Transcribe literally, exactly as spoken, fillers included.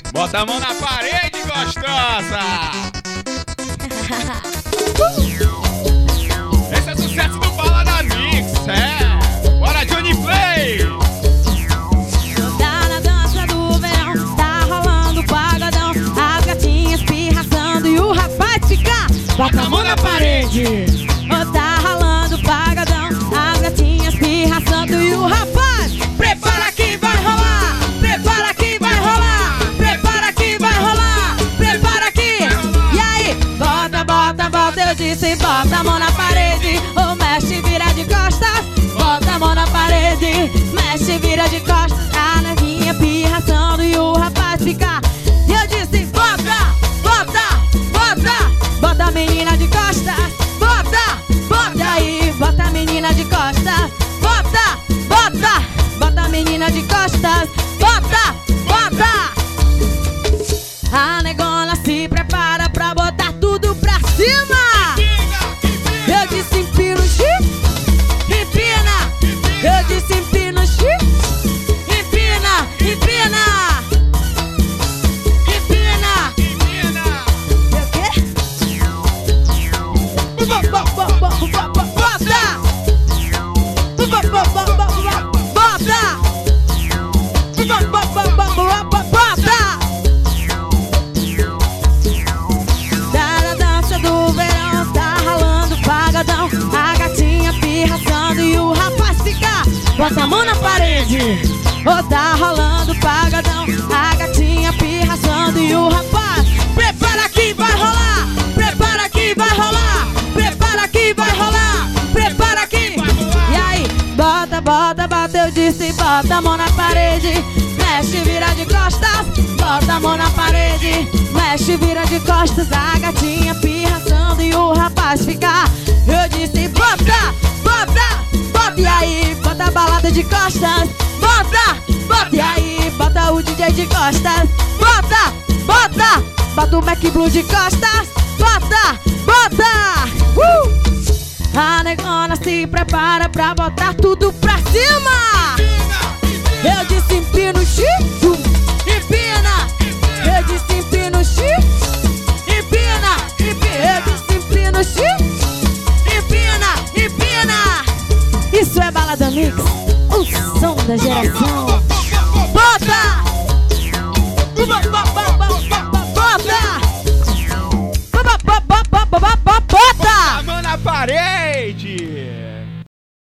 Bota a mão na parede, gostosa! Esse é sucesso do Balada Mix, é! Bora, Johnny Play! Tá na dança do verão, tá rolando pagodão, as gatinhas pirraçando e o rapaz fica. Bota a mão na parede! Oh, tá rolando pagodão, as gatinhas pirraçando e o rapaz. Prepara que vai rolar! Prepara que vai rolar! Prepara que vai rolar! Prepara que! E aí? Bota, bota, bota, eu disse bota a mão na parede. Ou mexe, vira de costas. Bota a mão na parede. Mexe, vira de costas. A nevinha pirraçando e o rapaz fica. E eu disse bota, bota, bota. Bota a menina de costas. Bota, bota aí. Bota a menina de costas. Bota, bota. Bota a menina de costas. Bota, bota. A negona se prepara pra botar tudo pra cima. Eu disse empina o chip, empina. Eu disse empina o chip, empina, empina. Empina, empina. O quê? Bota. Bota. A gatinha pirraçando e o rapaz fica. Bota a mão na parede. Oh, tá rolando pagodão, a gatinha pirraçando e o rapaz. Prepara que vai rolar. Prepara que vai rolar. Prepara que vai rolar. Prepara que. E aí? Bota, bota, bota, eu disse bota a mão na parede. Mexe, vira de costas. Bota a mão na parede. Mexe, vira de costas. A gatinha pirraçando e o rapaz fica. Eu disse bota, bota, bota. E aí, bota a balada de costas. Bota, bota. E aí, bota o D J de costas. Bota, bota. Bota o Mac Blue de costas. Bota, bota. uh! A negona se prepara pra botar tudo pra cima. Eu disse empina o chip, empina. Eu disse empina o chip, empina, empina. Eu disse empina o chip, empina, empina. Isso é Balada Mix, o som da geração. Bota! Bota! Bota! Bota a mão na parede!